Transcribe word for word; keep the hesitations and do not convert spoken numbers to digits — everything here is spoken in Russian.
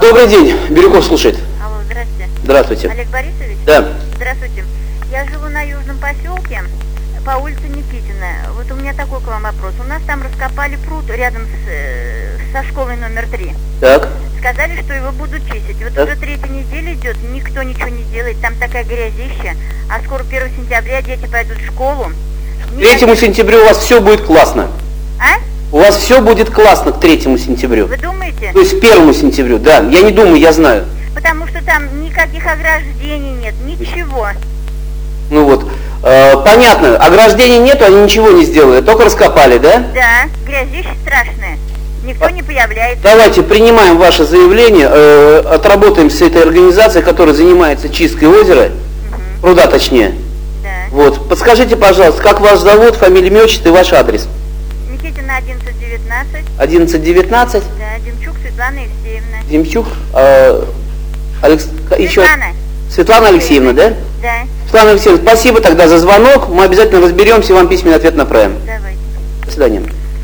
Добрый день. Бирюков слушает. Алло, здравствуйте. Здравствуйте. Олег Борисович? Да. Здравствуйте. Я живу на Южном поселке, по улице Никитина. Вот у меня такой к вам вопрос. У нас там раскопали пруд рядом с, э, со школой номер три. Так. Сказали, что его будут чистить. Вот Так. уже третья неделя идет, никто ничего не делает. Там такая грязища. А скоро первого сентября дети пойдут в школу. К третьему сентябрю у вас все будет классно. А? У вас все будет классно к третьему сентябрю. Вы думаете? То есть к первому сентябрю, да. Я не думаю, я знаю. Потому что там никаких ограждений нет, ничего. Ну вот. Э, понятно. Ограждений нету, они ничего не сделали. Только раскопали, да? Да, грязища страшная. Никто не появляется. Давайте принимаем ваше заявление, э, отработаем с этой организацией, которая занимается чисткой озера, Угу. пруда точнее. Да. Вот. Подскажите, пожалуйста, как вас зовут, фамилия, имя, отчество и ваш адрес? Никитина одиннадцать девятнадцать. одиннадцать девятнадцать. Да, Демчук Светлана Евсеевна. Демчук. Э, Алекс... Еще... Светлана. Светлана Алексеевна, да? Да, Светлана Алексеевна, спасибо тогда за звонок. Мы обязательно разберемся и вам письменный ответ направим. давайте. До свидания.